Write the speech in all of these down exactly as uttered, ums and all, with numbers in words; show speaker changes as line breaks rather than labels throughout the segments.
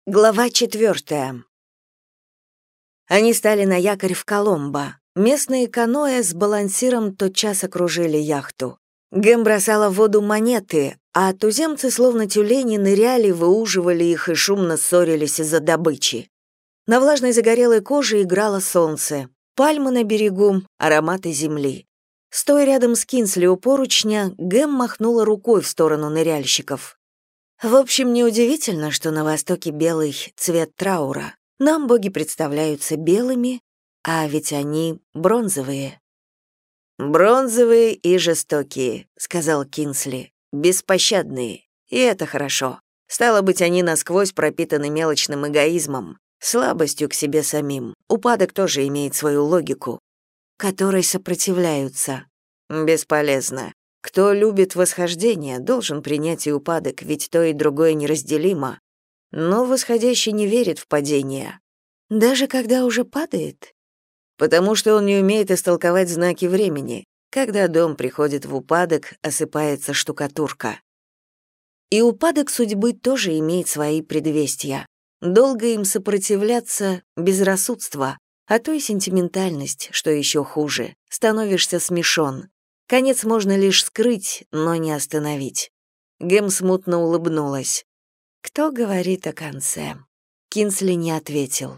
Глава четвертая. Они стали на якорь в Коломбо. Местные каноэ с балансиром тотчас окружили яхту. Гэм бросала в воду монеты, а туземцы, словно тюлени, ныряли, выуживали их и шумно ссорились из-за добычи. На влажной загорелой коже играло солнце. Пальмы на берегу, ароматы земли. Стоя рядом с Кинсли у поручня, Гэм махнула рукой в сторону ныряльщиков. В общем, неудивительно, что на Востоке белый цвет траура. Нам боги представляются белыми, а ведь они бронзовые. «Бронзовые и жестокие», — сказал Кинсли, — «беспощадные. И это хорошо. Стало быть, они насквозь пропитаны мелочным эгоизмом, слабостью к себе самим. Упадок тоже имеет свою логику, которой сопротивляются. Бесполезно. Кто любит восхождение, должен принять и упадок, ведь то и другое неразделимо. Но восходящий не верит в падение. Даже когда уже падает? Потому что он не умеет истолковать знаки времени. Когда дом приходит в упадок, осыпается штукатурка. И упадок судьбы тоже имеет свои предвестия. Долго им сопротивляться — безрассудство, а то и сентиментальность, что еще хуже. Становишься смешон. Конец можно лишь скрыть, но не остановить. Гэм смутно улыбнулась. «Кто говорит о конце?» Кинсли не ответил.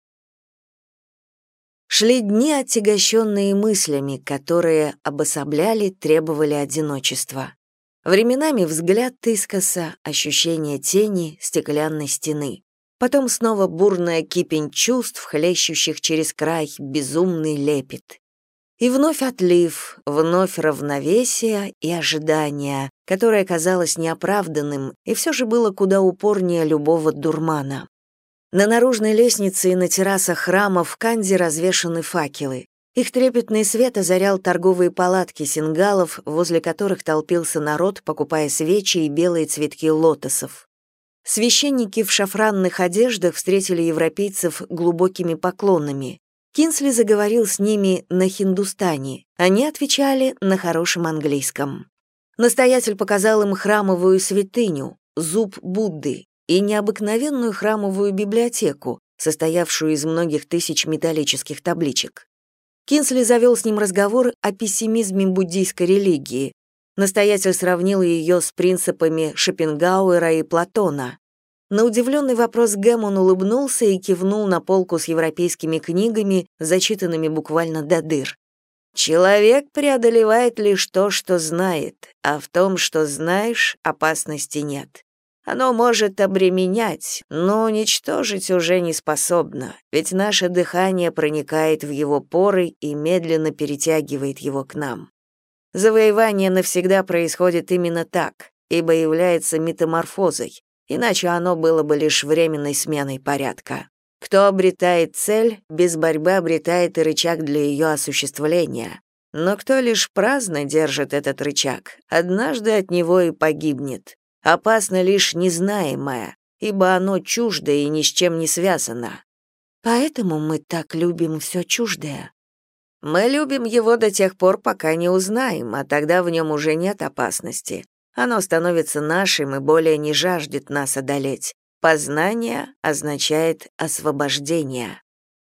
Шли дни, отягощенные мыслями, которые обособляли, требовали одиночества. Временами взгляд искоса, ощущение тени, стеклянной стены. Потом снова бурная кипень чувств, хлещущих через край, безумный лепет. И вновь отлив, вновь равновесие и ожидание, которое казалось неоправданным и все же было куда упорнее любого дурмана. На наружной лестнице и на террасах храма в Канди развешаны факелы. Их трепетный свет озарял торговые палатки сингалов, возле которых толпился народ, покупая свечи и белые цветки лотосов. Священники в шафранных одеждах встретили европейцев глубокими поклонами. Кинсли заговорил с ними на хиндустане, они отвечали на хорошем английском. Настоятель показал им храмовую святыню, зуб Будды, и необыкновенную храмовую библиотеку, состоявшую из многих тысяч металлических табличек. Кинсли завел с ним разговор о пессимизме буддийской религии. Настоятель сравнил ее с принципами Шопенгауэра и Платона. На удивленный вопрос Гэм он улыбнулся и кивнул на полку с европейскими книгами, зачитанными буквально до дыр. «Человек преодолевает лишь то, что знает, а в том, что знаешь, опасности нет. Оно может обременять, но уничтожить уже не способно, ведь наше дыхание проникает в его поры и медленно перетягивает его к нам. Завоевание навсегда происходит именно так, ибо является метаморфозой, иначе оно было бы лишь временной сменой порядка. Кто обретает цель, без борьбы обретает и рычаг для ее осуществления. Но кто лишь праздно держит этот рычаг, однажды от него и погибнет. Опасно лишь незнаемое, ибо оно чуждо и ни с чем не связано. Поэтому мы так любим все чуждое. Мы любим его до тех пор, пока не узнаем, а тогда в нем уже нет опасности. Оно становится нашим и более не жаждет нас одолеть. Познание означает освобождение.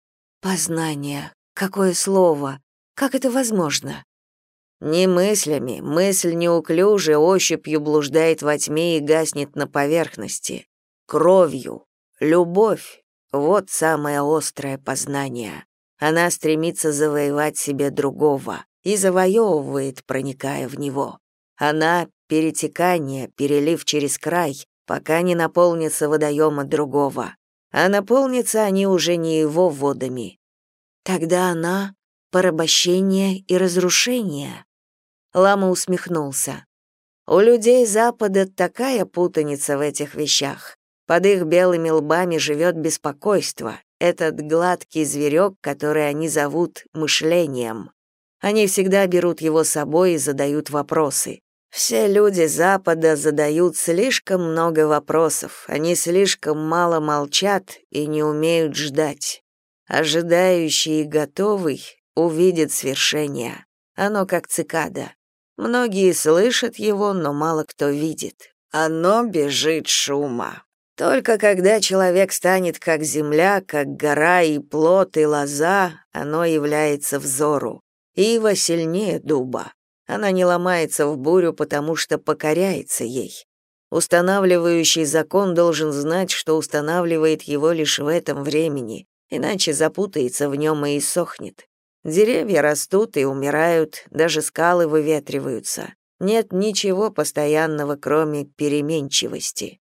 Познание. Какое слово? Как это возможно? Не мыслями. Мысль неуклюже ощупью блуждает во тьме и гаснет на поверхности. Кровью. Любовь. Вот самое острое познание. Она стремится завоевать себе другого и завоевывает, проникая в него. Она — перетекание, перелив через край, пока не наполнится водоема другого. А наполнятся они уже не его водами. Тогда она — порабощение и разрушение. Лама усмехнулся. У людей Запада такая путаница в этих вещах. Под их белыми лбами живет беспокойство, этот гладкий зверек, который они зовут мышлением. Они всегда берут его с собой и задают вопросы. Все люди Запада задают слишком много вопросов, они слишком мало молчат и не умеют ждать. Ожидающий и готовый увидит свершение. Оно как цикада. Многие слышат его, но мало кто видит. Оно бежит шума. Только когда человек станет как земля, как гора и плот, и лоза, оно является взору. Ива сильнее дуба. Она не ломается в бурю, потому что покоряется ей. Устанавливающий закон должен знать, что устанавливает его лишь в этом времени, иначе запутается в нем и иссохнет. Деревья растут и умирают, даже скалы выветриваются. Нет ничего постоянного, кроме переменчивости.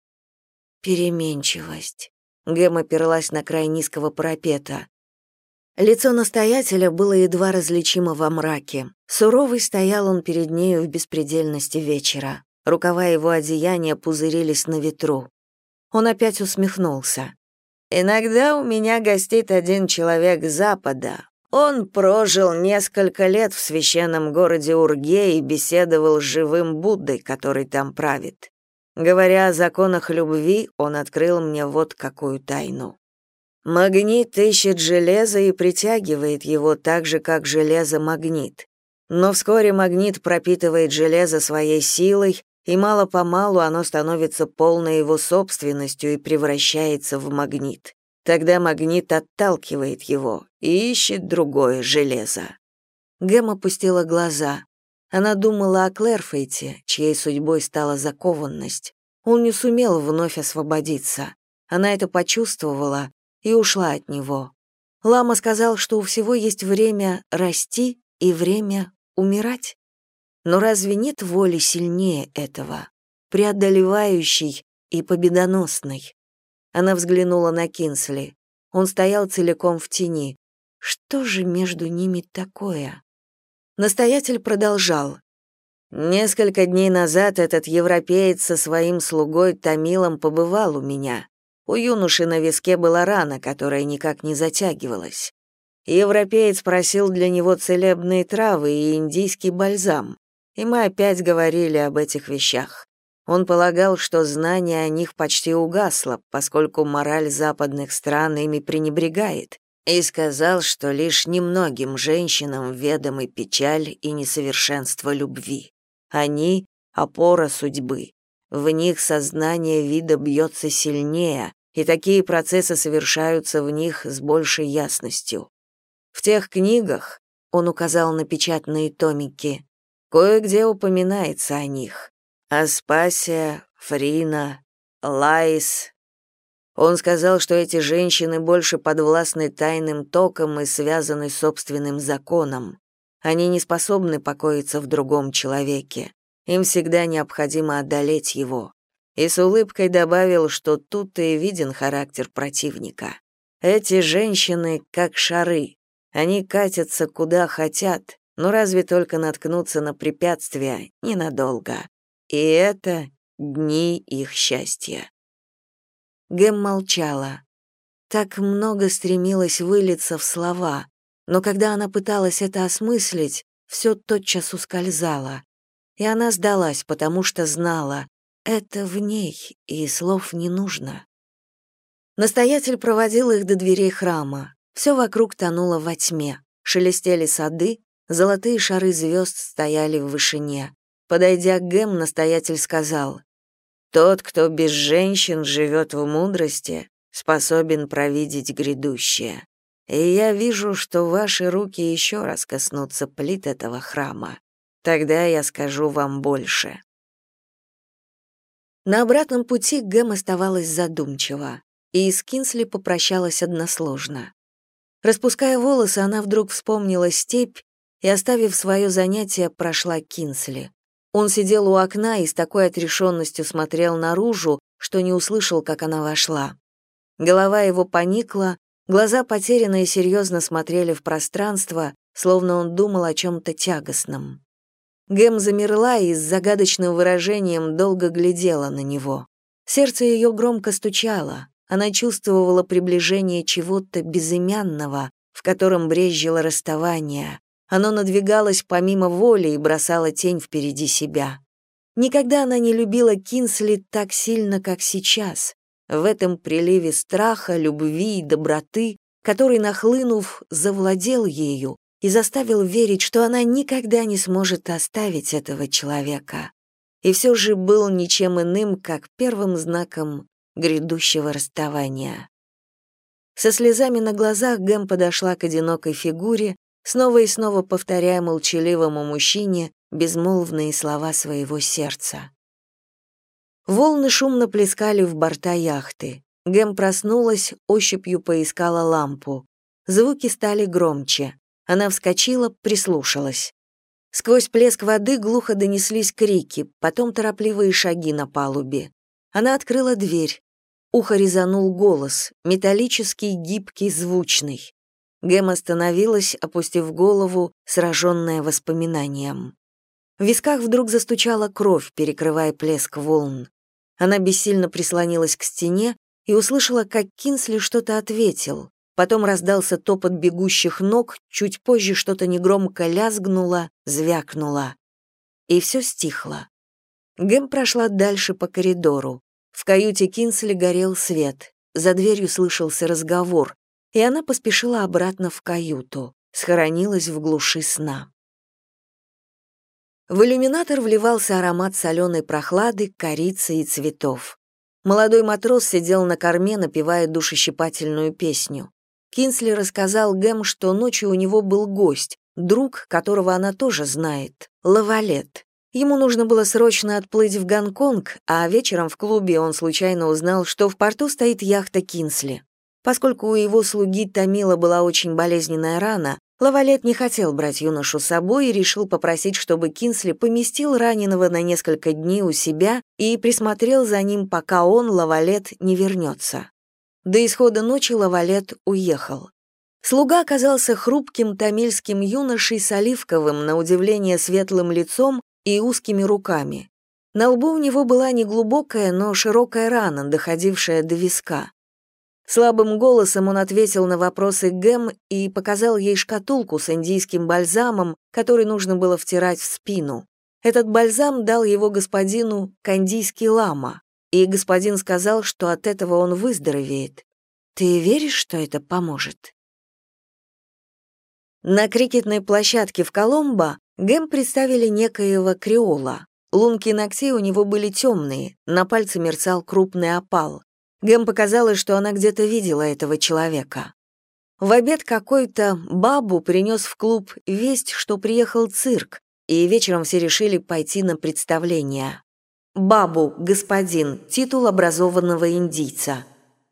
Переменчивость. Гэм оперлась на край низкого парапета. Лицо настоятеля было едва различимо во мраке. Суровый стоял он перед нею в беспредельности вечера. Рукава его одеяния пузырились на ветру. Он опять усмехнулся. «Иногда у меня гостит один человек с Запада. Он прожил несколько лет в священном городе Урге и беседовал с живым Буддой, который там правит. Говоря о законах любви, он открыл мне вот какую тайну. Магнит ищет железо и притягивает его так же, как железо магнит. Но вскоре магнит пропитывает железо своей силой, и мало-помалу оно становится полной его собственностью и превращается в магнит. Тогда магнит отталкивает его и ищет другое железо. Гэм опустила глаза. Она думала о Клэрфейте, чьей судьбой стала закованность. Он не сумел вновь освободиться. Она это почувствовала и ушла от него. Лама сказал, что у всего есть время расти и время умирать. Но разве нет воли сильнее этого, преодолевающей и победоносной? Она взглянула на Кинсли. Он стоял целиком в тени. Что же между ними такое? Настоятель продолжал. Несколько дней назад этот европеец со своим слугой Тамилом побывал у меня. У юноши на виске была рана, которая никак не затягивалась. Европеец просил для него целебные травы и индийский бальзам, и мы опять говорили об этих вещах. Он полагал, что знание о них почти угасло, поскольку мораль западных стран ими пренебрегает, и сказал, что лишь немногим женщинам ведомы печаль и несовершенство любви. Они — опора судьбы. В них сознание вида бьется сильнее, и такие процессы совершаются в них с большей ясностью. В тех книгах, он указал на печатные томики, кое-где упоминается о них. Аспасия, Фрина, Лаис. Он сказал, что эти женщины больше подвластны тайным токам и связаны с собственным законом. Они не способны покоиться в другом человеке. Им всегда необходимо одолеть его. И с улыбкой добавил, что тут и виден характер противника. Эти женщины как шары. Они катятся куда хотят, но разве только наткнутся на препятствия ненадолго. И это дни их счастья. Гэм молчала. Так много стремилась вылиться в слова, но когда она пыталась это осмыслить, все тотчас ускользало. И она сдалась, потому что знала, это в ней, и слов не нужно. Настоятель проводил их до дверей храма. Все вокруг тонуло во тьме. Шелестели сады, золотые шары звезд стояли в вышине. Подойдя к Гэм, настоятель сказал: «Тот, кто без женщин живет в мудрости, способен провидеть грядущее. И я вижу, что ваши руки еще раз коснутся плит этого храма. Тогда я скажу вам больше». На обратном пути Гэм оставалась задумчива, и с Кинсли попрощалась односложно. Распуская волосы, она вдруг вспомнила степь и, оставив свое занятие, прошла к Кинсли. Он сидел у окна и с такой отрешенностью смотрел наружу, что не услышал, как она вошла. Голова его поникла, глаза потерянно и серьезно смотрели в пространство, словно он думал о чем-то тягостном. Гэм замерла и с загадочным выражением долго глядела на него. Сердце ее громко стучало, она чувствовала приближение чего-то безымянного, в котором брезжило расставание. Оно надвигалось помимо воли и бросало тень впереди себя. Никогда она не любила Кинсли так сильно, как сейчас, в этом приливе страха, любви и доброты, который, нахлынув, завладел ею и заставил верить, что она никогда не сможет оставить этого человека. И все же был ничем иным, как первым знаком грядущего расставания. Со слезами на глазах Гэм подошла к одинокой фигуре, снова и снова повторяя молчаливому мужчине безмолвные слова своего сердца. Волны шумно плескали в борта яхты. Гэм проснулась, ощупью поискала лампу. Звуки стали громче. Она вскочила, прислушалась. Сквозь плеск воды глухо донеслись крики, потом торопливые шаги на палубе. Она открыла дверь. Ухо резанул голос, металлический, гибкий, звучный. Гэм остановилась, опустив голову, сраженная воспоминанием. В висках вдруг застучала кровь, перекрывая плеск волн. Она бессильно прислонилась к стене и услышала, как Кинсли что-то ответил. Потом раздался топот бегущих ног, чуть позже что-то негромко лязгнуло, звякнуло. И все стихло. Гэм прошла дальше по коридору. В каюте Кинсли горел свет. За дверью слышался разговор, и она поспешила обратно в каюту, схоронилась в глуши сна. В иллюминатор вливался аромат соленой прохлады, корицы и цветов. Молодой матрос сидел на корме, напевая душещипательную песню. Кинсли рассказал Гэм, что ночью у него был гость, друг, которого она тоже знает, Лавалет. Ему нужно было срочно отплыть в Гонконг, а вечером в клубе он случайно узнал, что в порту стоит яхта Кинсли. Поскольку у его слуги Томила была очень болезненная рана, Лавалет не хотел брать юношу с собой и решил попросить, чтобы Кинсли поместил раненого на несколько дней у себя и присмотрел за ним, пока он, Лавалет, не вернется. До исхода ночи Лавалет уехал. Слуга оказался хрупким тамильским юношей с оливковым, на удивление светлым лицом и узкими руками. На лбу у него была неглубокая, но широкая рана, доходившая до виска. Слабым голосом он ответил на вопросы Гэм и показал ей шкатулку с индийским бальзамом, который нужно было втирать в спину. Этот бальзам дал его господину кандийский лама, и господин сказал, что от этого он выздоровеет. Ты веришь, что это поможет? На крикетной площадке в Коломбо Гэм представили некоего креола. Лунки ногтей у него были темные, на пальце мерцал крупный опал. Гэм показалось, что она где-то видела этого человека. В обед какой-то бабу принес в клуб весть, что приехал цирк, и вечером все решили пойти на представление. Бабу, господин, титул образованного индийца.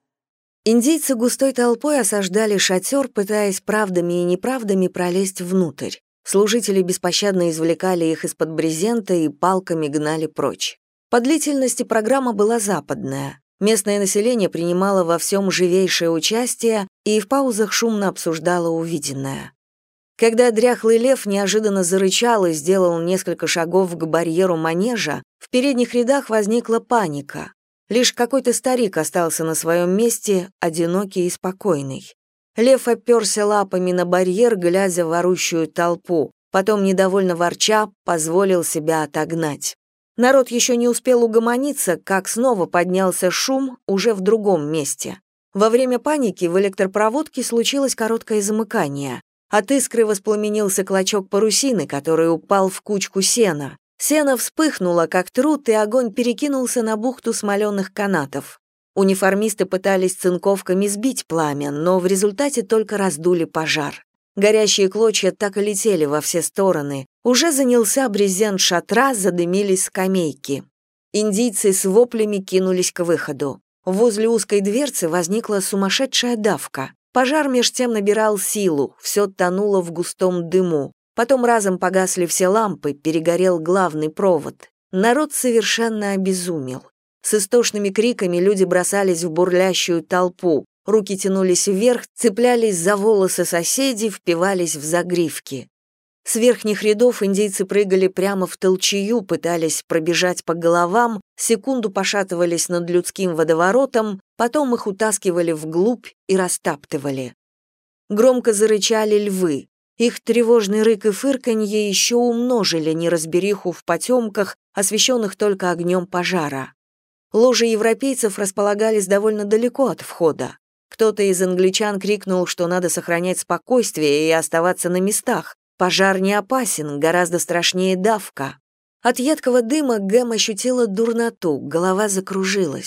Индийцы густой толпой осаждали шатер, пытаясь правдами и неправдами пролезть внутрь. Служители беспощадно извлекали их из-под брезента и палками гнали прочь. По длительности программа была западная. Местное население принимало во всем живейшее участие и в паузах шумно обсуждало увиденное. Когда дряхлый лев неожиданно зарычал и сделал несколько шагов к барьеру манежа, в передних рядах возникла паника. Лишь какой-то старик остался на своем месте, одинокий и спокойный. Лев оперся лапами на барьер, глядя в орущую толпу, потом, недовольно ворча, позволил себя отогнать. Народ еще не успел угомониться, как снова поднялся шум уже в другом месте. Во время паники в электропроводке случилось короткое замыкание. От искры воспламенился клочок парусины, который упал в кучку сена. Сено вспыхнуло, как труд, и огонь перекинулся на бухту смоленых канатов. Униформисты пытались цинковками сбить пламя, но в результате только раздули пожар. Горящие клочья так и летели во все стороны. Уже занялся брезент шатра, задымились скамейки. Индийцы с воплями кинулись к выходу. Возле узкой дверцы возникла сумасшедшая давка. Пожар меж тем набирал силу, все тонуло в густом дыму. Потом разом погасли все лампы, перегорел главный провод. Народ совершенно обезумел. С истошными криками люди бросались в бурлящую толпу. Руки тянулись вверх, цеплялись за волосы соседей, впивались в загривки. С верхних рядов индейцы прыгали прямо в толчею, пытались пробежать по головам, секунду пошатывались над людским водоворотом, потом их утаскивали вглубь и растаптывали. Громко зарычали львы. Их тревожный рык и фырканье еще умножили неразбериху в потемках, освещенных только огнем пожара. Ложи европейцев располагались довольно далеко от входа. Кто-то из англичан крикнул, что надо сохранять спокойствие и оставаться на местах. Пожар не опасен, гораздо страшнее давка. От едкого дыма Гэм ощутила дурноту, голова закружилась.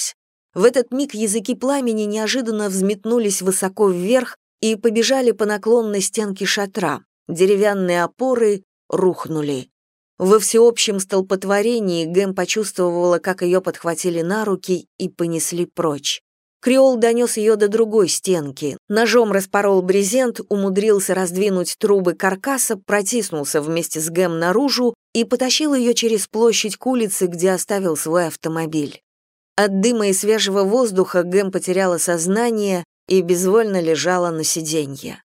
В этот миг языки пламени неожиданно взметнулись высоко вверх и побежали по наклонной стенке шатра. Деревянные опоры рухнули. Во всеобщем столпотворении Гэм почувствовала, как ее подхватили на руки и понесли прочь. Креол донес ее до другой стенки, ножом распорол брезент, умудрился раздвинуть трубы каркаса, протиснулся вместе с Гэм наружу и потащил ее через площадь к улице, где оставил свой автомобиль. От дыма и свежего воздуха Гэм потеряла сознание и безвольно лежала на сиденье.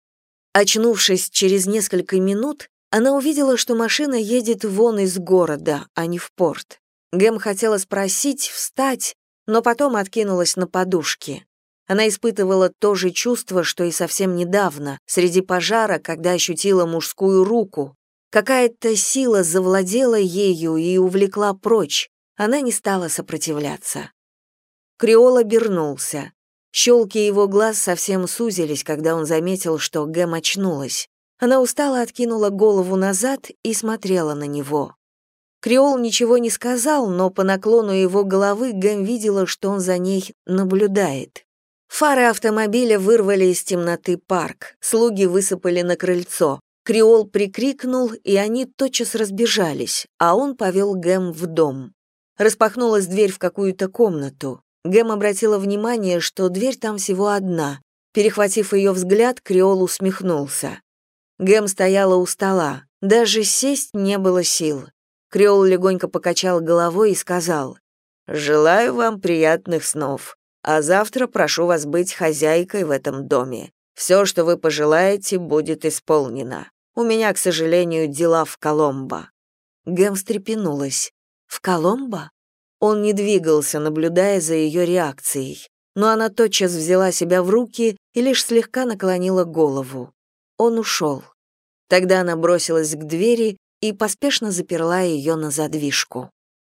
Очнувшись через несколько минут, она увидела, что машина едет вон из города, а не в порт. Гэм хотела спросить, встать, но потом откинулась на подушки. Она испытывала то же чувство, что и совсем недавно, среди пожара, когда ощутила мужскую руку. Какая-то сила завладела ею и увлекла прочь. Она не стала сопротивляться. Креол обернулся. Щелки его глаз совсем сузились, когда он заметил, что Гэм очнулась. Она устало откинула голову назад и смотрела на него. Креол ничего не сказал, но по наклону его головы Гэм видела, что он за ней наблюдает. Фары автомобиля вырвали из темноты парк, слуги высыпали на крыльцо. Креол прикрикнул, и они тотчас разбежались, а он повел Гэм в дом. Распахнулась дверь в какую-то комнату. Гэм обратила внимание, что дверь там всего одна. Перехватив ее взгляд, Креол усмехнулся. Гэм стояла у стола. Даже сесть не было сил. Креол легонько покачал головой и сказал: «Желаю вам приятных снов, а завтра прошу вас быть хозяйкой в этом доме. Все, что вы пожелаете, будет исполнено. У меня, к сожалению, дела в Коломбо». Гэм встрепенулась. «В Коломбо?» Он не двигался, наблюдая за ее реакцией, но она тотчас взяла себя в руки и лишь слегка наклонила голову. Он ушел. Тогда она бросилась к двери и поспешно заперла ее на задвижку.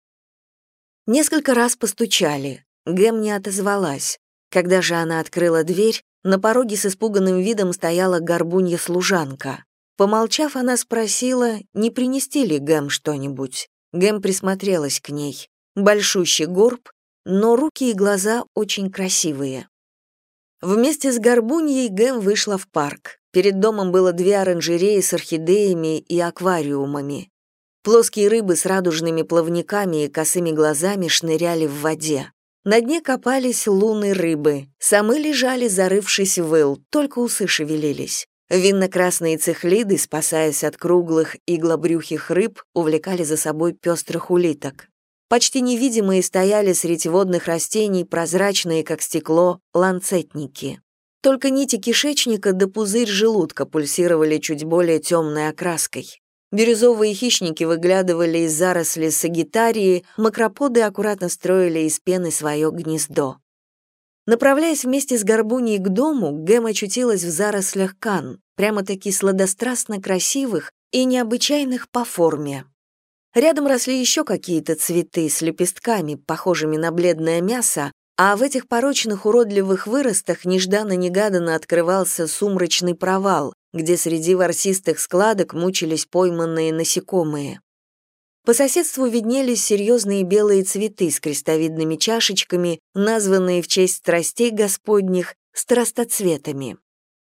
Несколько раз постучали. Гэм не отозвалась. Когда же она открыла дверь, на пороге с испуганным видом стояла горбунья-служанка. Помолчав, она спросила, не принести ли Гэм что-нибудь. Гэм присмотрелась к ней. Большущий горб, но руки и глаза очень красивые. Вместе с горбуньей Гэм вышла в парк. Перед домом было две оранжереи с орхидеями и аквариумами. Плоские рыбы с радужными плавниками и косыми глазами шныряли в воде. На дне копались луны рыбы. Самы лежали, зарывшись в ил, только усы шевелились. Винно-красные цихлиды, спасаясь от круглых иглобрюхих рыб, увлекали за собой пестрых улиток. Почти невидимые стояли среди водных растений прозрачные, как стекло, ланцетники. Только нити кишечника да пузырь желудка пульсировали чуть более темной окраской. Бирюзовые хищники выглядывали из зарослей сагитарии, макроподы аккуратно строили из пены свое гнездо. Направляясь вместе с горбуньей к дому, Гэм очутилась в зарослях кан, прямо-таки сладострастно красивых и необычайных по форме. Рядом росли еще какие-то цветы с лепестками, похожими на бледное мясо, а в этих порочных уродливых выростах нежданно-негаданно открывался сумрачный провал, где среди ворсистых складок мучились пойманные насекомые. По соседству виднелись серьезные белые цветы с крестовидными чашечками, названные в честь страстей Господних страстоцветами.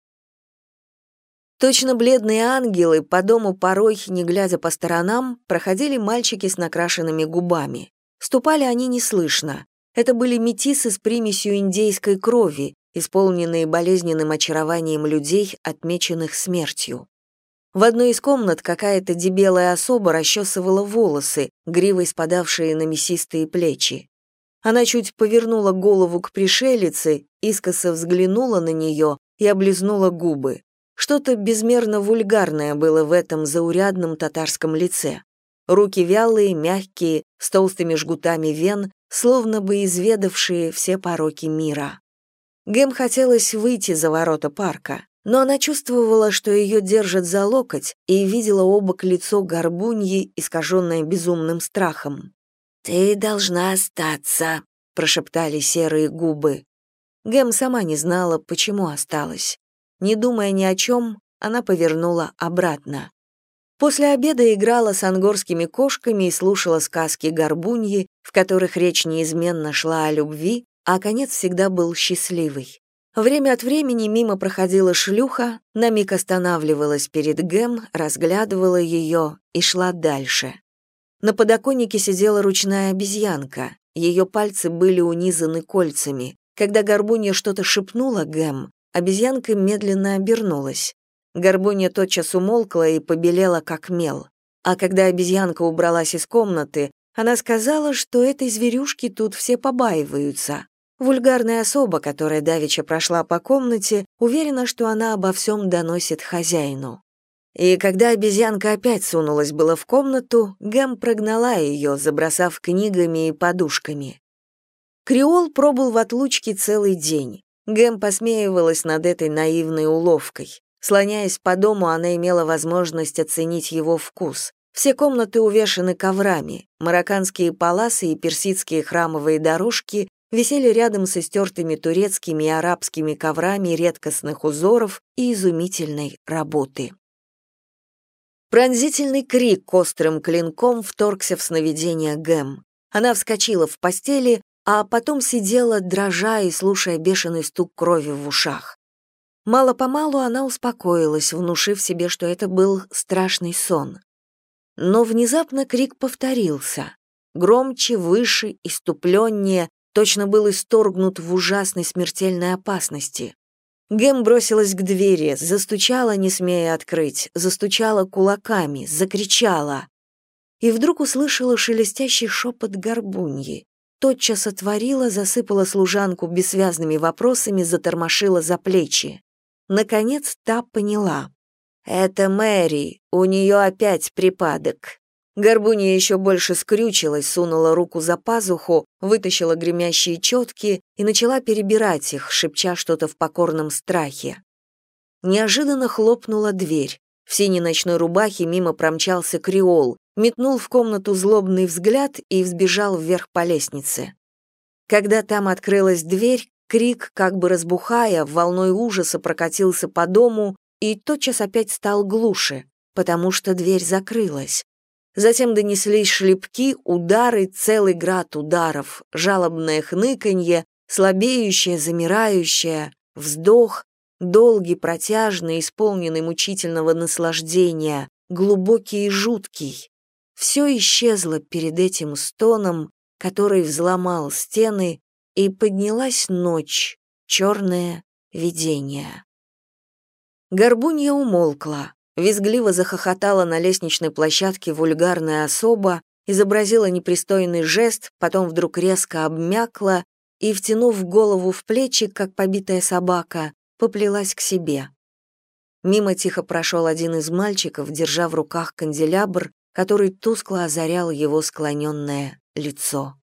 Точно бледные ангелы, по дому порой, не глядя по сторонам, проходили мальчики с накрашенными губами. Ступали они неслышно. Это были метисы с примесью индейской крови, исполненные болезненным очарованием людей, отмеченных смертью. В одной из комнат какая-то дебелая особа расчесывала волосы, гривой спадавшие на мясистые плечи. Она чуть повернула голову к пришелице, искоса взглянула на нее и облизнула губы. Что-то безмерно вульгарное было в этом заурядном татарском лице. Руки вялые, мягкие, с толстыми жгутами вен, словно бы изведавшие все пороки мира. Гэм хотелось выйти за ворота парка, но она чувствовала, что ее держат за локоть, и видела обок лицо горбуньи, искаженное безумным страхом. «Ты должна остаться», — прошептали серые губы. Гэм сама не знала, почему осталась. Не думая ни о чем, она повернула обратно. После обеда играла с ангорскими кошками и слушала сказки горбуньи, в которых речь неизменно шла о любви, а конец всегда был счастливый. Время от времени мимо проходила шлюха, на миг останавливалась перед Гэм, разглядывала ее и шла дальше. На подоконнике сидела ручная обезьянка, ее пальцы были унизаны кольцами. Когда Горбунья что-то шепнула Гэм, обезьянка медленно обернулась. Горбунья тотчас умолкла и побелела, как мел. А когда обезьянка убралась из комнаты, она сказала, что этой зверюшки тут все побаиваются. Вульгарная особа, которая давеча прошла по комнате, уверена, что она обо всем доносит хозяину. И когда обезьянка опять сунулась было в комнату, Гэм прогнала ее, забросав книгами и подушками. Креол пробыл в отлучке целый день. Гэм посмеивалась над этой наивной уловкой. Слоняясь по дому, она имела возможность оценить его вкус. Все комнаты увешаны коврами, марокканские паласы и персидские храмовые дорожки висели рядом с истертыми турецкими и арабскими коврами редкостных узоров и изумительной работы. Пронзительный крик острым клинком вторгся в сновидение Гэм. Она вскочила в постели, а потом сидела, дрожа и слушая бешеный стук крови в ушах. Мало-помалу она успокоилась, внушив себе, что это был страшный сон. Но внезапно крик повторился. Громче, выше, иступленнее, точно был исторгнут в ужасной смертельной опасности. Гэм бросилась к двери, застучала, не смея открыть, застучала кулаками, закричала. И вдруг услышала шелестящий шепот Горбуньи. Тотчас отворила, засыпала служанку бессвязными вопросами, затормошила за плечи. Наконец та поняла. «Это Мэри, у нее опять припадок». Горбунья еще больше скрючилась, сунула руку за пазуху, вытащила гремящие четки и начала перебирать их, шепча что-то в покорном страхе. Неожиданно хлопнула дверь. В синей ночной рубахе мимо промчался Креол, метнул в комнату злобный взгляд и взбежал вверх по лестнице. Когда там открылась дверь, крик, как бы разбухая, волной ужаса прокатился по дому и тотчас опять стал глуше, потому что дверь закрылась. Затем донеслись шлепки, удары, целый град ударов, жалобное хныканье, слабеющее, замирающее, вздох, долгий, протяжный, исполненный мучительного наслаждения, глубокий и жуткий. Все исчезло перед этим стоном, который взломал стены, и поднялась ночь, черное видение. Горбунья умолкла. Визгливо захохотала на лестничной площадке вульгарная особа, изобразила непристойный жест, потом вдруг резко обмякла и, втянув голову в плечи, как побитая собака, поплелась к себе. Мимо тихо прошел один из мальчиков, держа в руках канделябр, который тускло озарял его склоненное лицо.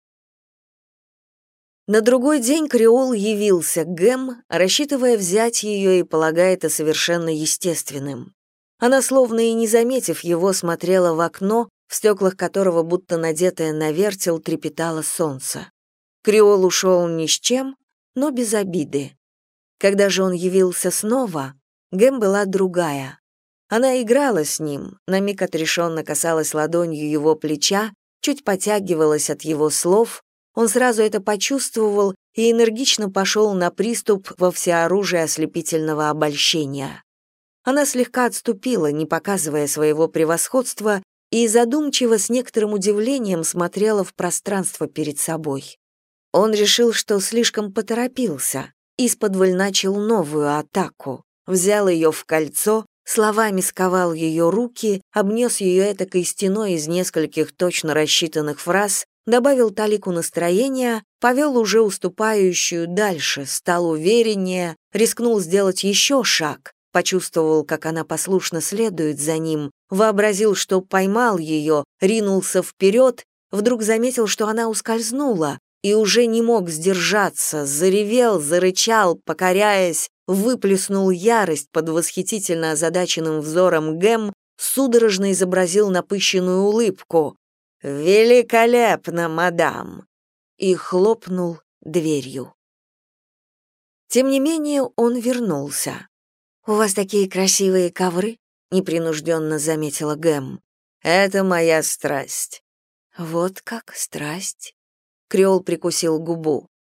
На другой день Креол явился к Гэм, рассчитывая взять ее и полагая это совершенно естественным. Она, словно и не заметив его, смотрела в окно, в стеклах которого, будто надетое на вертел, трепетало солнце. Креол ушел ни с чем, но без обиды. Когда же он явился снова, Гэм была другая. Она играла с ним, на миг отрешенно касалась ладонью его плеча, чуть потягивалась от его слов, он сразу это почувствовал и энергично пошел на приступ во всеоружие ослепительного обольщения. Она слегка отступила, не показывая своего превосходства, и задумчиво с некоторым удивлением смотрела в пространство перед собой. Он решил, что слишком поторопился, исподволь начал новую атаку, взял ее в кольцо, словами сковал ее руки, обнес ее этакой стеной из нескольких точно рассчитанных фраз, добавил талику настроения, повел уже уступающую дальше, стал увереннее, рискнул сделать еще шаг, почувствовал, как она послушно следует за ним, вообразил, что поймал ее, ринулся вперед, вдруг заметил, что она ускользнула, и уже не мог сдержаться, заревел, зарычал, покоряясь, выплеснул ярость под восхитительно озадаченным взором Гэм, судорожно изобразил напыщенную улыбку. «Великолепно, мадам!» и хлопнул дверью. Тем не менее он вернулся. «У вас такие красивые ковры», — непринужденно заметила Гэм. «Это моя страсть». «Вот как страсть». Креол прикусил губу.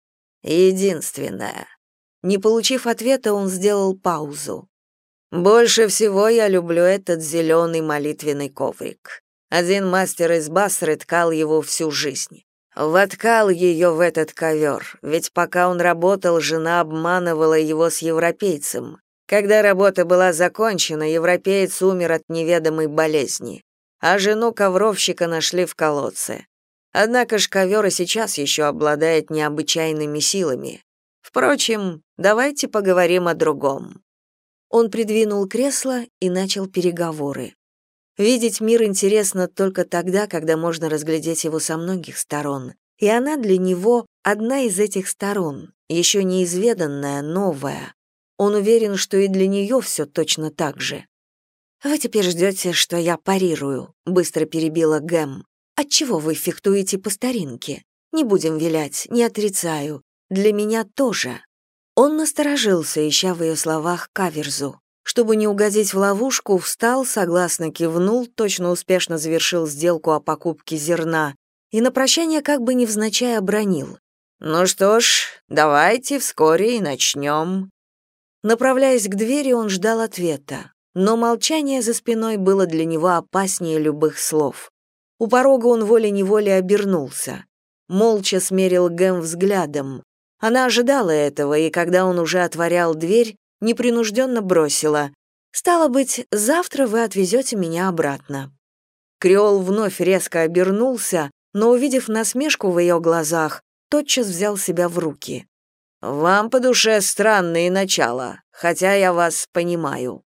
Единственное. Не получив ответа, он сделал паузу. Больше всего я люблю этот зеленый молитвенный коврик. Один мастер из Басры ткал его всю жизнь. Воткал ее в этот ковер, ведь пока он работал, жена обманывала его с европейцем. Когда работа была закончена, европеец умер от неведомой болезни, а жену ковровщика нашли в колодце. Однако ж ковер и сейчас еще обладает необычайными силами. Впрочем, давайте поговорим о другом. Он придвинул кресло и начал переговоры. Видеть мир интересно только тогда, когда можно разглядеть его со многих сторон. И она для него одна из этих сторон, еще неизведанная, новая. Он уверен, что и для нее все точно так же. «Вы теперь ждете, что я парирую», — быстро перебила Гэм. «Отчего вы фехтуете по старинке? Не будем вилять, не отрицаю. Для меня тоже». Он насторожился, ища в ее словах каверзу. Чтобы не угодить в ловушку, встал, согласно кивнул, точно успешно завершил сделку о покупке зерна и на прощание как бы невзначай обронил. «Ну что ж, давайте вскоре и начнем». Направляясь к двери, он ждал ответа, но молчание за спиной было для него опаснее любых слов. У порога он волей-неволей обернулся. Молча смерил Гэм взглядом. Она ожидала этого, и когда он уже отворял дверь, непринужденно бросила: «Стало быть, завтра вы отвезете меня обратно». Креол вновь резко обернулся, но, увидев насмешку в ее глазах, тотчас взял себя в руки. «Вам по душе странные начала, хотя я вас понимаю».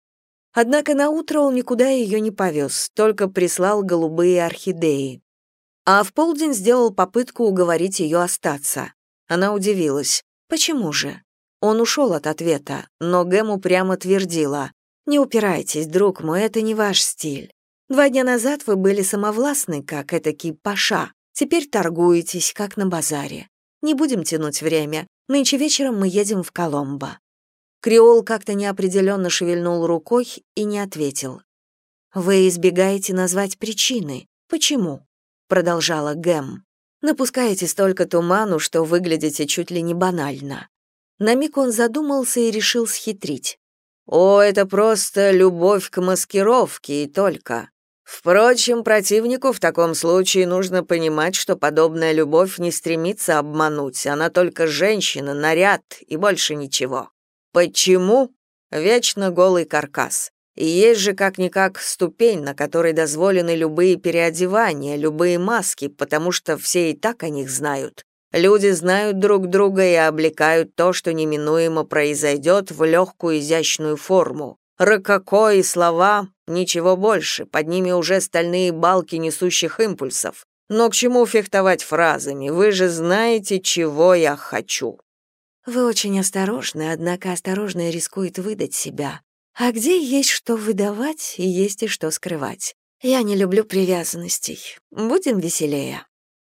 Однако наутро он никуда ее не повез, только прислал голубые орхидеи. А в полдень сделал попытку уговорить ее остаться. Она удивилась. Почему же? Он ушел от ответа, но Гэм упрямо твердила: «Не упирайтесь, друг мой, это не ваш стиль. Два дня назад вы были самовластны, как этакий паша, теперь торгуетесь, как на базаре. Не будем тянуть время, нынче вечером мы едем в Коломбо». Креол как-то неопределенно шевельнул рукой и не ответил. «Вы избегаете назвать причины. Почему?» — продолжала Гэм. «Напускаете столько туману, что выглядите чуть ли не банально». На миг он задумался и решил схитрить. «О, это просто любовь к маскировке и только. Впрочем, противнику в таком случае нужно понимать, что подобная любовь не стремится обмануть, она только женщина, наряд и больше ничего. Почему? Вечно голый каркас. И есть же как-никак ступень, на которой дозволены любые переодевания, любые маски, потому что все и так о них знают. Люди знают друг друга и облекают то, что неминуемо произойдет, в легкую изящную форму. Рококо и слова — ничего больше, под ними уже стальные балки несущих импульсов. Но к чему фехтовать фразами? Вы же знаете, чего я хочу». «Вы очень осторожны, однако осторожный рискует выдать себя. А где есть что выдавать и есть и что скрывать? Я не люблю привязанностей. Будем веселее».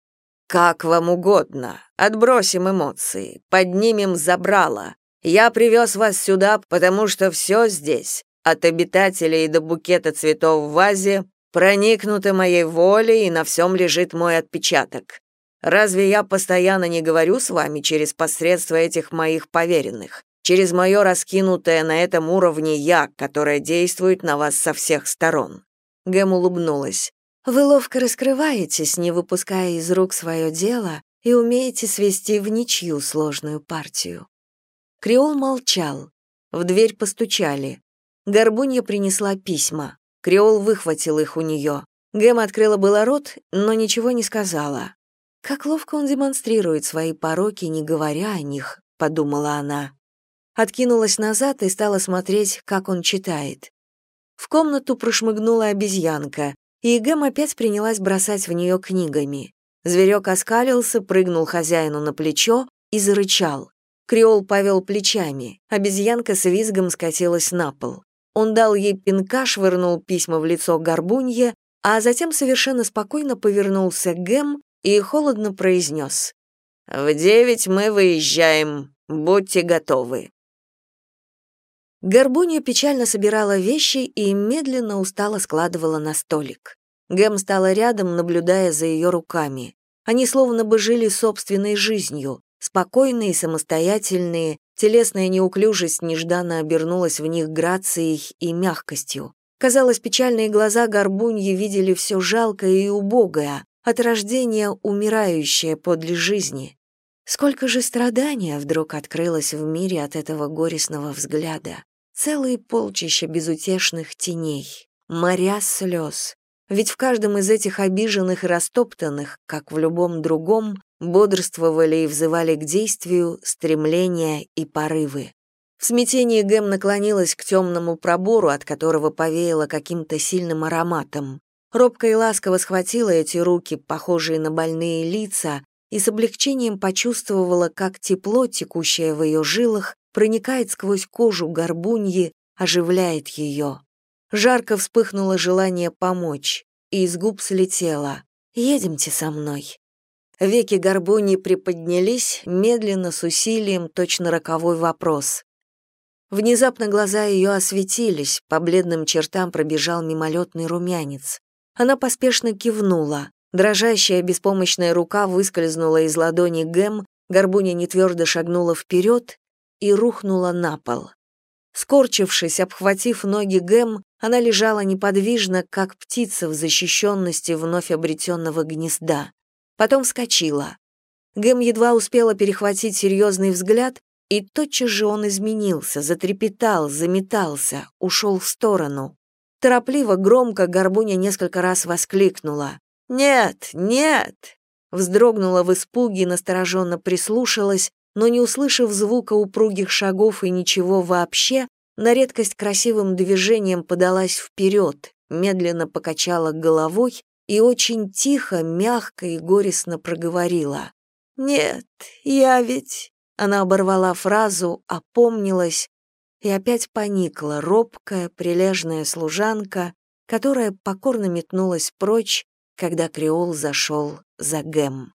«Как вам угодно. Отбросим эмоции, поднимем забрало. Я привез вас сюда, потому что все здесь, от обитателей до букета цветов в вазе, проникнуто моей волей, и на всем лежит мой отпечаток. Разве я постоянно не говорю с вами через посредство этих моих поверенных, через мое раскинутое на этом уровне «я», которое действует на вас со всех сторон?» Гэм улыбнулась. «Вы ловко раскрываетесь, не выпуская из рук свое дело, и умеете свести в ничью сложную партию». Креол молчал. В дверь постучали. Горбунья принесла письма. Креол выхватил их у нее. Гэм открыла было рот, но ничего не сказала. «Как ловко он демонстрирует свои пороки, не говоря о них», — подумала она. Откинулась назад и стала смотреть, как он читает. В комнату прошмыгнула обезьянка, и Гэм опять принялась бросать в нее книгами. Зверек оскалился, прыгнул хозяину на плечо и зарычал. Креол повел плечами, обезьянка с визгом скатилась на пол. Он дал ей пинка, швырнул письма в лицо горбунье, а затем совершенно спокойно повернулся к Гэм и холодно произнес: «В девять мы выезжаем, будьте готовы». Горбунья печально собирала вещи и медленно устало складывала на столик. Гэм стала рядом, наблюдая за ее руками. Они словно бы жили собственной жизнью, Спокойные, самостоятельные, телесная неуклюжесть нежданно обернулась в них грацией и мягкостью. Казалось, печальные глаза горбуньи видели все жалкое и убогое, от рождения умирающее подле жизни. Сколько же страдания вдруг открылось в мире от этого горестного взгляда. Целые полчища безутешных теней, моря слез. Ведь в каждом из этих обиженных и растоптанных, как в любом другом, бодрствовали и взывали к действию стремления и порывы. В смятении Гэм наклонилась к темному пробору, от которого повеяло каким-то сильным ароматом. Робко и ласково схватила эти руки, похожие на больные лица, и с облегчением почувствовала, как тепло, текущее в ее жилах, проникает сквозь кожу горбуньи, оживляет ее. Жарко вспыхнуло желание помочь, и из губ слетело: «Едемте со мной». Веки горбуньи приподнялись, медленно, с усилием, точно роковой вопрос. Внезапно глаза ее осветились, по бледным чертам пробежал мимолетный румянец. Она поспешно кивнула. Дрожащая беспомощная рука выскользнула из ладони Гэм, горбуня нетвердо шагнула вперед и рухнула на пол. Скорчившись, обхватив ноги Гэм, она лежала неподвижно, как птица в защищенности вновь обретенного гнезда. Потом вскочила. Гэм едва успела перехватить серьезный взгляд, и тотчас же он изменился, затрепетал, заметался, ушел в сторону. Торопливо, громко горбуня несколько раз воскликнула: «Нет, нет!» Вздрогнула в испуге и настороженно прислушалась, но, не услышав звука упругих шагов и ничего вообще, на редкость красивым движением подалась вперед, медленно покачала головой и очень тихо, мягко и горестно проговорила: «Нет, я ведь...» Она оборвала фразу, опомнилась и опять поникла, робкая, прилежная служанка, которая покорно метнулась прочь, когда Креол зашел за Гэм.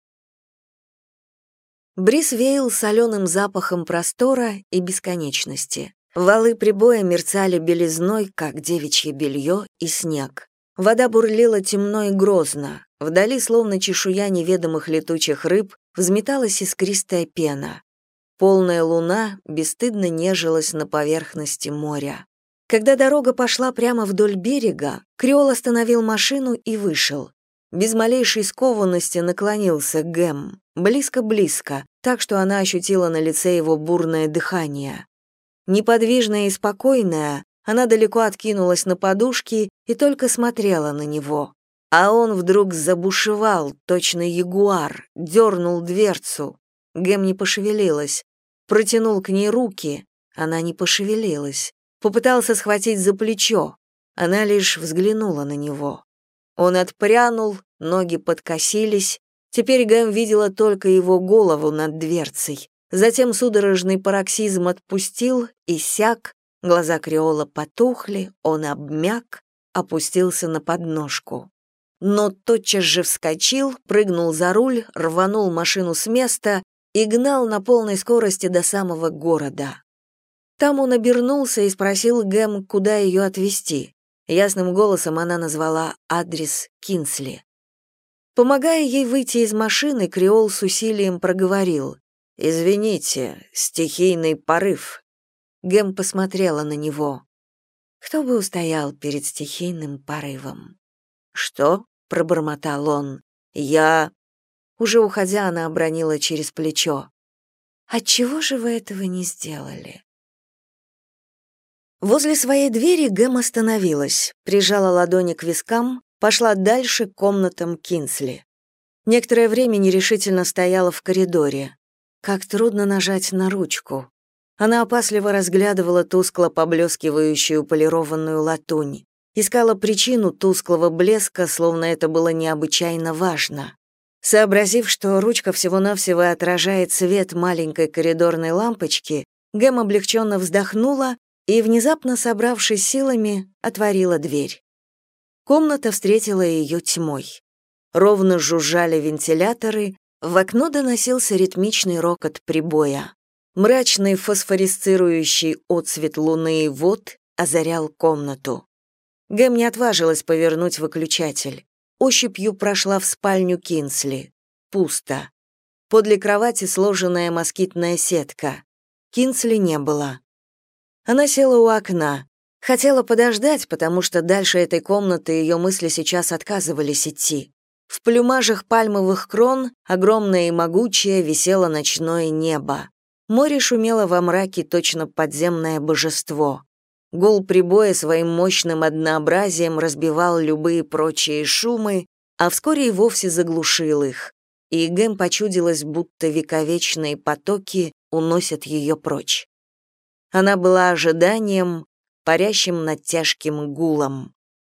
Бриз веял соленым запахом простора и бесконечности. Валы прибоя мерцали белизной, как девичье белье и снег. Вода бурлила темно и грозно. Вдали, словно чешуя неведомых летучих рыб, взметалась искристая пена. Полная луна бесстыдно нежилась на поверхности моря. Когда дорога пошла прямо вдоль берега, Креол остановил машину и вышел. Без малейшей скованности наклонился к Гэм, близко-близко, так что она ощутила на лице его бурное дыхание. Неподвижная и спокойная, она далеко откинулась на подушки и только смотрела на него. А он вдруг забушевал, точно ягуар, дернул дверцу. Гэм не пошевелилась. Протянул к ней руки, она не пошевелилась. Попытался схватить за плечо, она лишь взглянула на него. Он отпрянул, ноги подкосились. Теперь Гэм видела только его голову над дверцей. Затем судорожный пароксизм отпустил, иссяк, глаза Креола потухли, он обмяк, опустился на подножку. Но тотчас же вскочил, прыгнул за руль, рванул машину с места и гнал на полной скорости до самого города. Там он обернулся и спросил Гэм, куда ее отвезти. Ясным голосом она назвала адрес Кинсли. Помогая ей выйти из машины, Креол с усилием проговорил: «Извините, стихийный порыв». Гэм посмотрела на него. Кто бы устоял перед стихийным порывом? «Что?» — пробормотал он. «Я...» Уже уходя, она обронила через плечо: «Отчего же вы этого не сделали?» Возле своей двери Гэм остановилась, прижала ладони к вискам, пошла дальше к комнатам Кинсли. Некоторое время нерешительно стояла в коридоре. Как трудно нажать на ручку. Она опасливо разглядывала тускло поблескивающую полированную латунь, искала причину тусклого блеска, словно это было необычайно важно. Сообразив, что ручка всего-навсего отражает свет маленькой коридорной лампочки, Гэм облегченно вздохнула и, внезапно собравшись силами, отворила дверь. Комната встретила ее тьмой. Ровно жужжали вентиляторы, в окно доносился ритмичный рокот прибоя. Мрачный фосфорисцирующий отсвет луны и вод озарял комнату. Гэм не отважилась повернуть выключатель. Ощупью прошла в спальню Кинсли. Пусто. Подле кровати сложенная москитная сетка. Кинсли не было. Она села у окна. Хотела подождать, потому что дальше этой комнаты ее мысли сейчас отказывались идти. В плюмажах пальмовых крон, огромное и могучее, висело ночное небо. Море шумело во мраке, точно подземное божество. Гул прибоя своим мощным однообразием разбивал любые прочие шумы, а вскоре и вовсе заглушил их. И Гэм почудилось, будто вековечные потоки уносят ее прочь. Она была ожиданием, парящим над тяжким гулом.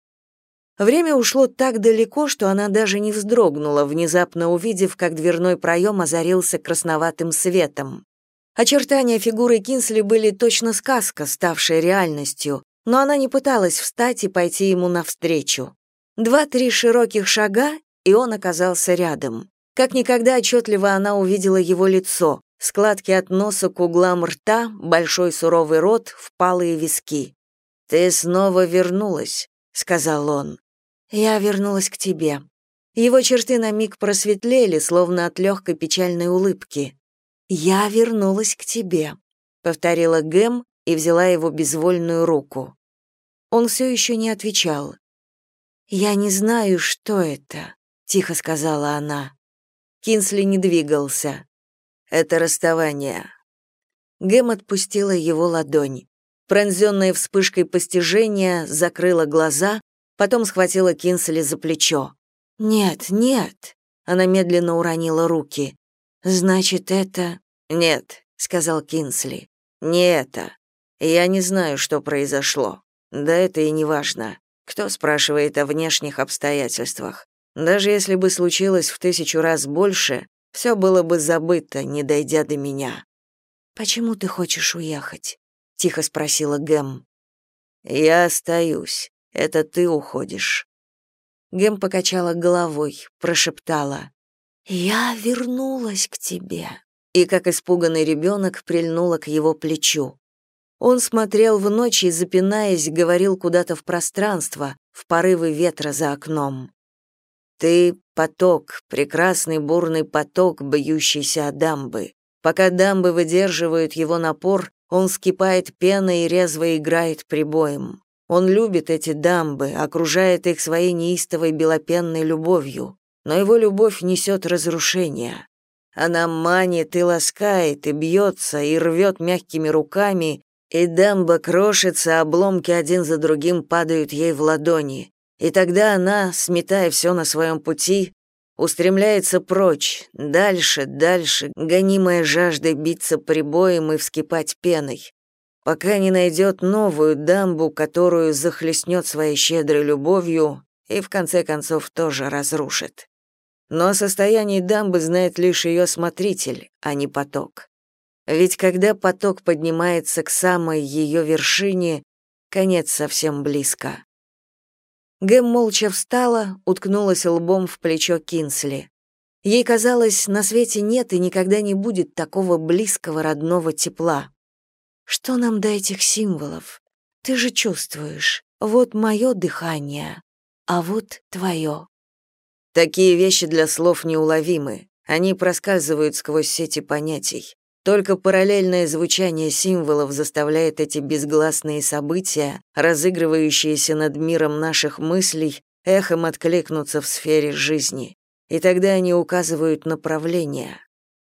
Время ушло так далеко, что она даже не вздрогнула, внезапно увидев, как дверной проем озарился красноватым светом. Очертания фигуры Кинсли были точно сказка, ставшая реальностью, но она не пыталась встать и пойти ему навстречу. Два-три широких шага, и он оказался рядом. Как никогда отчетливо она увидела его лицо, складки от носа к углам рта, большой суровый рот, впалые виски. «Ты снова вернулась», — сказал он. «Я вернулась к тебе». Его черты на миг просветлели, словно от легкой печальной улыбки. «Я вернулась к тебе», — повторила Гэм и взяла его безвольную руку. Он все еще не отвечал. «Я не знаю, что это», — тихо сказала она. Кинсли не двигался. «Это расставание». Гэм отпустила его ладонь. Пронзенная вспышкой постижения, закрыла глаза, потом схватила Кинсли за плечо. «Нет, нет», — она медленно уронила руки. «Значит, это...» «Нет», — сказал Кинсли, — «не это. Я не знаю, что произошло. Да это и не важно. Кто спрашивает о внешних обстоятельствах? Даже если бы случилось в тысячу раз больше, все было бы забыто, не дойдя до меня». «Почему ты хочешь уехать?» — тихо спросила Гэм. «Я остаюсь. Это ты уходишь». Гэм покачала головой, прошептала: «Я вернулась к тебе». И, как испуганный ребенок, прильнула к его плечу. Он смотрел в ночь и, запинаясь, говорил куда-то в пространство, в порывы ветра за окном. «Ты — поток, прекрасный бурный поток, бьющийся о дамбы. Пока дамбы выдерживают его напор, он вскипает пеной и резво играет прибоем. Он любит эти дамбы, окружает их своей неистовой белопенной любовью, но его любовь несет разрушение. Она манит и ласкает, и бьется, и рвет мягкими руками, и дамба крошится, обломки один за другим падают ей в ладони. И тогда она, сметая все на своем пути, устремляется прочь, дальше, дальше, гонимая жаждой биться прибоем и вскипать пеной, пока не найдет новую дамбу, которую захлестнет своей щедрой любовью и в конце концов тоже разрушит. Но о состоянии дамбы знает лишь ее смотритель, а не поток. Ведь когда поток поднимается к самой ее вершине, конец совсем близко. Гэм молча встала, уткнулась лбом в плечо Кинсли. Ей казалось, на свете нет и никогда не будет такого близкого родного тепла. «Что нам до этих символов? Ты же чувствуешь, вот мое дыхание, а вот твое».
Такие вещи для слов неуловимы. Они проскальзывают сквозь сети понятий. Только параллельное звучание символов заставляет эти безгласные события, разыгрывающиеся над миром наших мыслей, эхом откликнуться в сфере жизни. И тогда они указывают направление.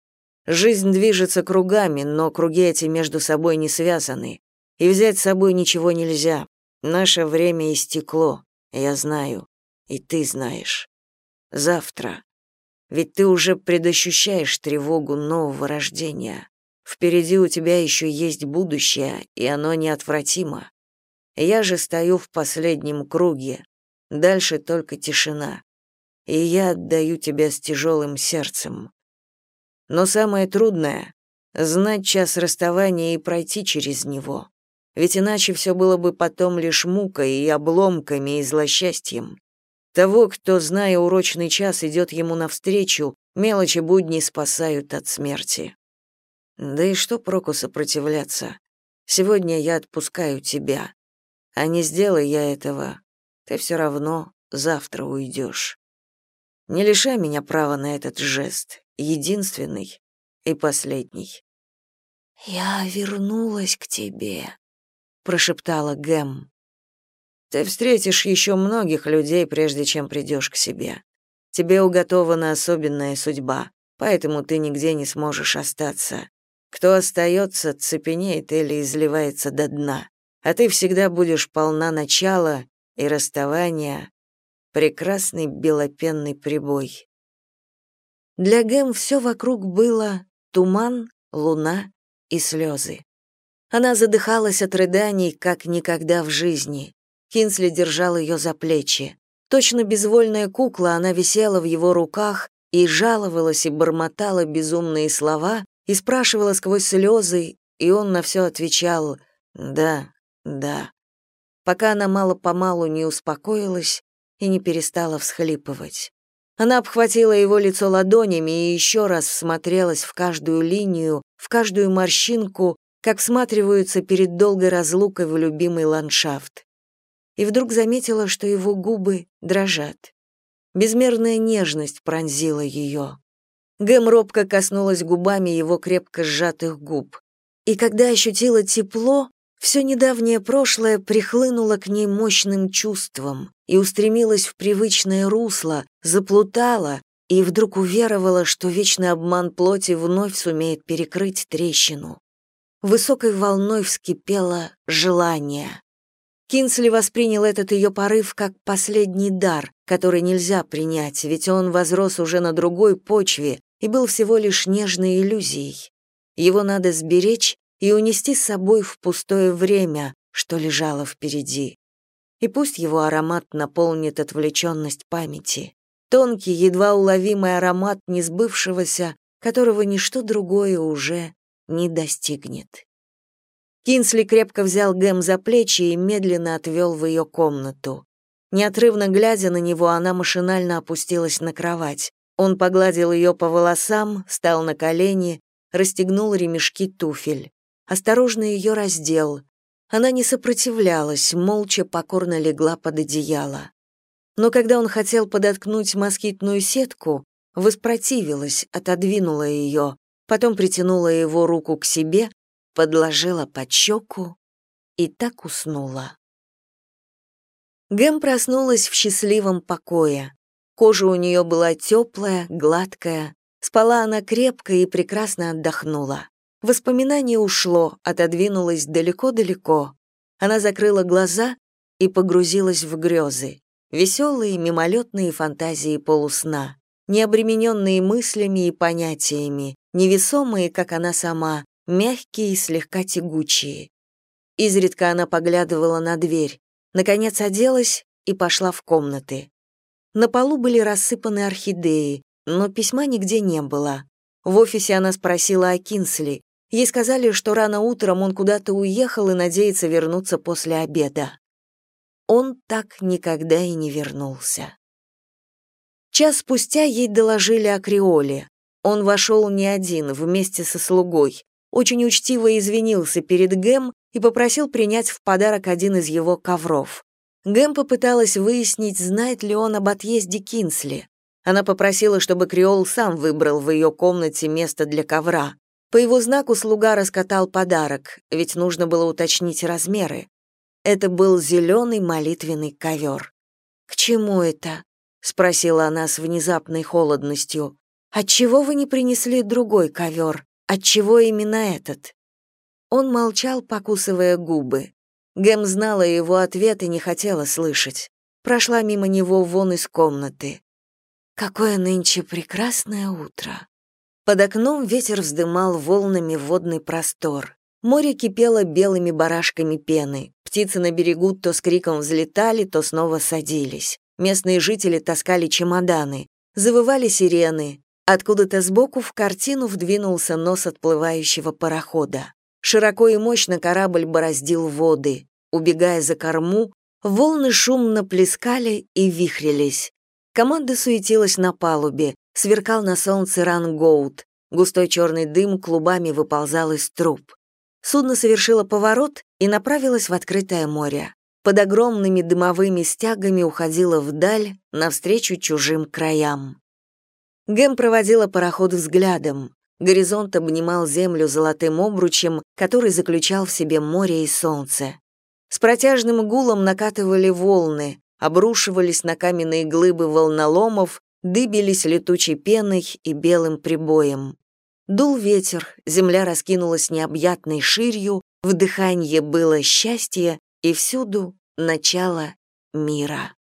Жизнь движется кругами, но круги эти между собой не связаны. И взять с собой ничего нельзя. Наше время истекло, я знаю, и ты знаешь. Завтра. Ведь ты уже предощущаешь тревогу нового рождения. Впереди у тебя еще есть будущее, и оно неотвратимо. Я же стою в последнем круге. Дальше только тишина. И я отдаю тебя с тяжелым сердцем. Но самое трудное — знать час расставания и пройти через него. Ведь иначе все было бы потом лишь мукой и обломками и злосчастьем. Того, кто, зная урочный час, идет ему навстречу, мелочи будней спасают от смерти. Да и что проку сопротивляться? Сегодня я отпускаю тебя. А не сделай я этого, ты все равно завтра уйдешь. Не лишай меня права на этот жест. единственный и последний.
«Я вернулась к тебе», — прошептала Гэм.
«Ты встретишь еще многих людей, прежде чем придешь к себе. Тебе уготована особенная судьба, поэтому ты нигде не сможешь остаться. Кто остается, цепенеет или изливается до дна, а ты всегда будешь полна начала и расставания, прекрасный белопенный прибой».
Для Гэм все вокруг было туман, луна и слезы. Она задыхалась от рыданий, как никогда в жизни. Кинсли держал ее за плечи. Точно безвольная кукла, она висела в его руках и жаловалась и бормотала безумные слова, и спрашивала сквозь слезы, и он на все отвечал «да, да», пока она мало-помалу не успокоилась и не перестала всхлипывать. Она обхватила его лицо ладонями и еще раз всмотрелась в каждую линию, в каждую морщинку, как всматриваются перед долгой разлукой в любимый ландшафт. И вдруг заметила, что его губы дрожат. Безмерная нежность пронзила ее. Гэм робко коснулась губами его крепко сжатых губ. И когда ощутила тепло, все недавнее прошлое прихлынуло к ней мощным чувством и устремилось в привычное русло, заплутало, и вдруг уверовала, что вечный обман плоти вновь сумеет перекрыть трещину. Высокой волной вскипело желание. Кинсли воспринял этот ее порыв как последний дар, который нельзя принять, ведь он возрос уже на другой почве и был всего лишь нежной иллюзией. Его надо сберечь и унести с собой в пустое время, что лежало впереди. И пусть его аромат наполнит отвлеченность памяти. Тонкий, едва уловимый аромат несбывшегося, которого ничто другое уже не достигнет. Кинсли крепко взял Гэм за плечи и медленно отвел в ее комнату. Неотрывно глядя на него, она машинально опустилась на кровать. Он погладил ее по волосам, встал на колени, расстегнул ремешки туфель. Осторожно ее раздел. Она не сопротивлялась, молча покорно легла под одеяло. Но когда он хотел подоткнуть москитную сетку, воспротивилась, отодвинула ее, потом притянула его руку к себе, подложила под щеку и так уснула. Гэм проснулась в счастливом покое. Кожа у нее была теплая, гладкая, спала она крепко и прекрасно отдохнула. Воспоминание ушло, отодвинулось далеко-далеко. Она закрыла глаза и погрузилась в грезы, веселые, мимолетные фантазии полусна, не обремененные мыслями и понятиями, невесомые, как она сама, мягкие и слегка тягучие. Изредка она поглядывала на дверь, наконец оделась и пошла в комнаты. На полу были рассыпаны орхидеи, но письма нигде не было. В офисе она спросила о Кинсли. Ей сказали, что рано утром он куда-то уехал и надеется вернуться после обеда. Он так никогда и не вернулся. Час спустя ей доложили о Криоле. Он вошел не один, вместе со слугой. Очень учтиво извинился перед Гэм и попросил принять в подарок один из его ковров. Гэм попыталась выяснить, знает ли он об отъезде Кинсли. Она попросила, чтобы Криол сам выбрал в ее комнате место для ковра. По его знаку слуга раскатал подарок, ведь нужно было уточнить размеры. Это был зеленый молитвенный ковер. «К чему это?» — спросила она с внезапной холодностью. «Отчего вы не принесли другой ковер? Отчего именно этот?» Он молчал, покусывая губы. Гэм знала его ответ и не хотела слышать. Прошла мимо него вон из комнаты. «Какое нынче прекрасное утро!» Под окном ветер вздымал волнами водный простор. Море кипело белыми барашками пены. Птицы на берегу то с криком взлетали, то снова садились. Местные жители таскали чемоданы. Завывали сирены. Откуда-то сбоку в картину вдвинулся нос отплывающего парохода. Широко и мощно корабль бороздил воды. Убегая за корму, волны шумно плескали и вихрились. Команда суетилась на палубе, сверкал на солнце рангоут. Густой черный дым клубами выползал из труб. Судно совершило поворот и направилось в открытое море. Под огромными дымовыми стягами уходило вдаль, навстречу чужим краям. Гэм проводила пароход взглядом. Горизонт обнимал землю золотым обручем, который заключал в себе море и солнце. С протяжным гулом накатывали волны, обрушивались на каменные глыбы волноломов, дыбились летучей пеной и белым прибоем. Дул ветер, земля раскинулась необъятной ширью, в дыханье было счастье, и всюду начало мира.